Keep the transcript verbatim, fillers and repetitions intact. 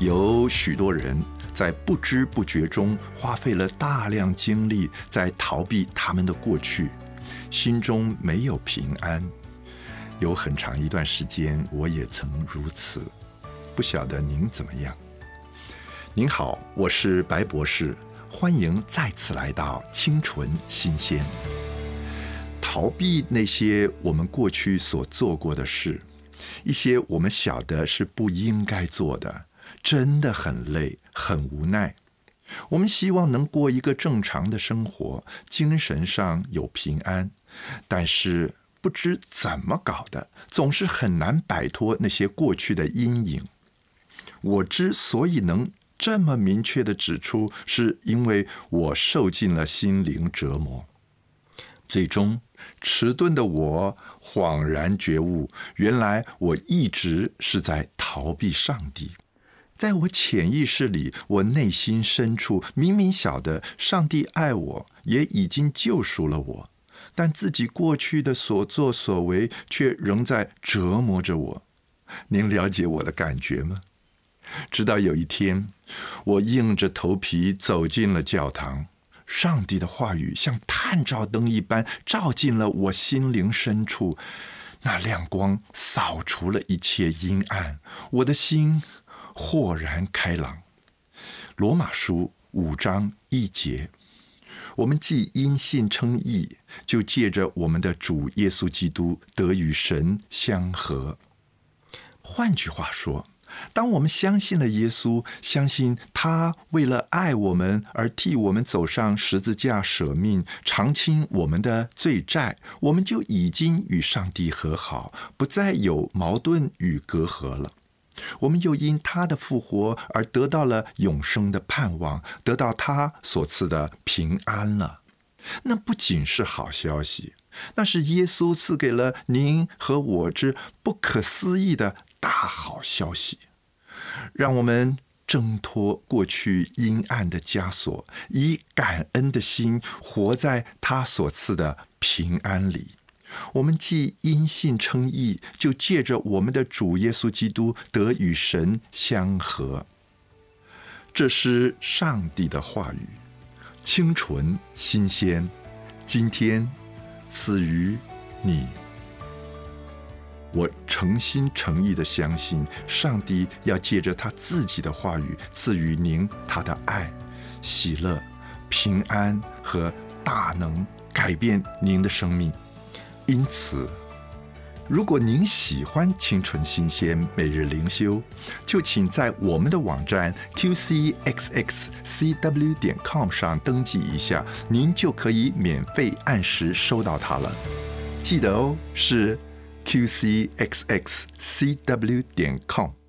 有许多人在不知不觉中花费了大量精力在逃避他们的过去，心中没有平安。有很长一段时间我也曾如此，不晓得您怎么样？您好，我是白博士，欢迎再次来到清纯新鲜。逃避那些我们过去所做过的事，一些我们晓得是不应该做的，真的很累，很无奈。我们希望能过一个正常的生活，精神上有平安，但是不知怎么搞的，总是很难摆脱那些过去的阴影。我之所以能这么明确地指出，是因为我受尽了心灵折磨。最终迟钝的我恍然觉悟，原来我一直是在逃避上帝。在我潜意识里，我内心深处明明晓得上帝爱我，也已经救赎了我，但自己过去的所作所为却仍在折磨着我。您了解我的感觉吗？直到有一天，我硬着头皮走进了教堂，上帝的话语像探照灯一般照进了我心灵深处，那亮光扫除了一切阴暗，我的心豁然开朗。罗马书五章一节，我们既因信称义，就借着我们的主耶稣基督得与神相合。换句话说，当我们相信了耶稣，相信他为了爱我们而替我们走上十字架舍命，偿清我们的罪债，我们就已经与上帝和好，不再有矛盾与隔阂了。我们又因他的复活而得到了永生的盼望，得到他所赐的平安了。那不仅是好消息，那是耶稣赐给了您和我之不可思议的大好消息。让我们挣脱过去阴暗的枷锁，以感恩的心活在他所赐的平安里。我们既因信称义，就借着我们的主耶稣基督得与神相合。这是上帝的话语，清纯新鲜，今天赐予你。我诚心诚意地相信，上帝要借着他自己的话语赐予您他的爱、喜乐、平安和大能，改变您的生命。因此，如果您喜欢清纯新鲜每日灵修，就请在我们的网站 Q C X X C W 点 com 上登记一下，您就可以免费按时收到它了。记得哦，是Q C X X C W 点 com。